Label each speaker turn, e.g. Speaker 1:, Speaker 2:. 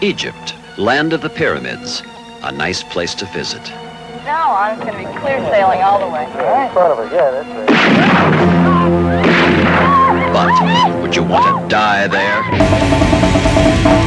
Speaker 1: Egypt, land of the pyramids, a nice place to visit.
Speaker 2: Now on, it's going to be clear sailing all the way.
Speaker 3: In front of her, yeah, that's right.
Speaker 1: But would you want to die there?